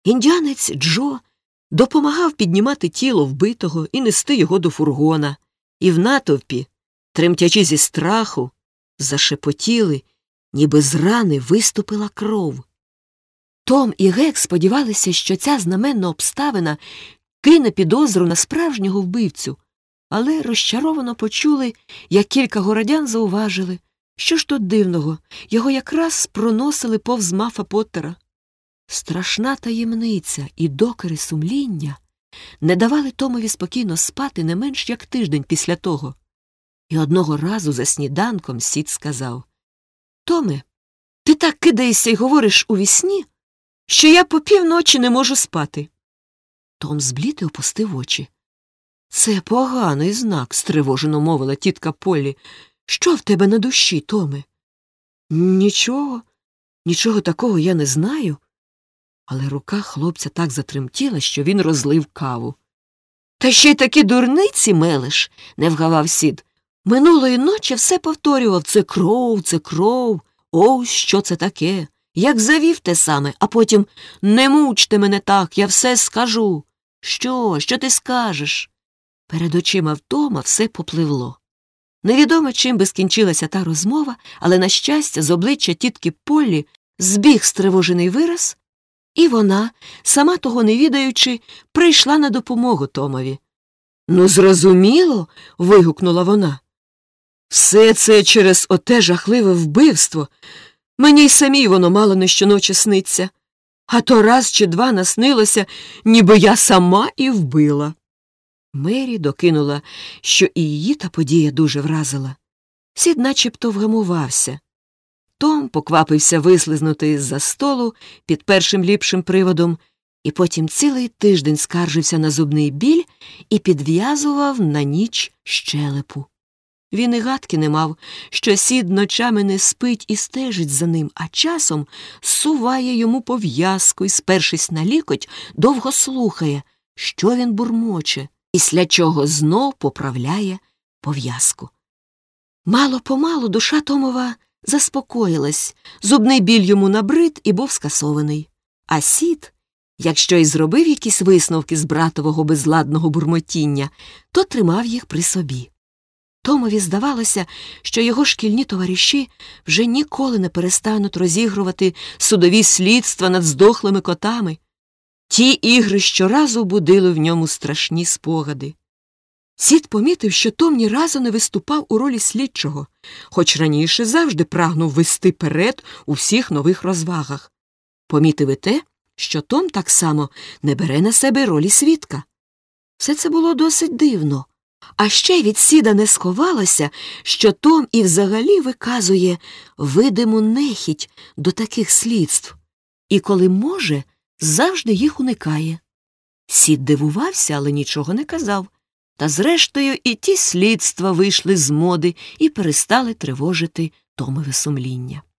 Індіанець Джо допомагав піднімати тіло вбитого і нести його до фургона, і в натовпі, тремтячи зі страху, зашепотіли, ніби з рани виступила кров. Том і Гек сподівалися, що ця знаменна обставина кине підозру на справжнього вбивцю, але розчаровано почули, як кілька городян зауважили, що ж тут дивного, його якраз проносили повз Мафа Поттера. Страшна таємниця і докори сумління не давали Томові спокійно спати не менш як тиждень після того. І одного разу за сніданком Сід сказав: «Томе, ти так кидаєшся й говориш у вісні, що я по півночі не можу спати». Том зблід і опустив очі. «Це поганий знак», – стривожено мовила тітка Поллі. «Що в тебе на душі, Томе?» Нічого такого я не знаю». Але рука хлопця так затремтіла, що він розлив каву. «Та ще й такі дурниці мелеш», – не вгавав Сід. «Минулої ночі все повторював: це кров, ось що це таке. Як завів те саме, а потім: не мучте мене так, я все скажу». Що ти скажеш?» Перед очима в Тома все попливло. Невідомо, чим би скінчилася та розмова, але, на щастя, з обличчя тітки Поллі збіг стривожений вираз, і вона, сама того не відаючи, прийшла на допомогу Томові. «Ну, зрозуміло», – вигукнула вона. «Все це через оте жахливе вбивство. Мені й самій воно мало не щоночі сниться. А то раз чи два наснилося, ніби я сама і вбила». Мері докинула, що і її та подія дуже вразила. Сід начебто вгамувався. Том поквапився вислизнути з-за столу під першим ліпшим приводом, і потім цілий тиждень скаржився на зубний біль і підв'язував на ніч щелепу. Він і гадки не мав, що Сід ночами не спить і стежить за ним, а часом зсуває йому пов'язку і, спершись на лікоть, довго слухає, що він бурмоче, після чого знов поправляє пов'язку. Мало-помалу душа Томова заспокоїлась, зубний біль йому набрид і був скасований. А Сід, якщо й зробив якісь висновки з братового безладного бурмотіння, то тримав їх при собі. Томові здавалося, що його шкільні товариші вже ніколи не перестануть розігрувати судові слідства над здохлими котами. Ті ігри щоразу будили в ньому страшні спогади. Сід помітив, що Том ні разу не виступав у ролі слідчого, хоч раніше завжди прагнув вести перед у всіх нових розвагах. Помітив і те, що Том так само не бере на себе ролі свідка. Все це було досить дивно. А ще від Сіда не сховалося, що Том і взагалі виказує видиму нехіть до таких слідств, і коли може, завжди їх уникає. Сід дивувався, але нічого не казав, та зрештою і ті слідства вийшли з моди і перестали тривожити Томове сумління.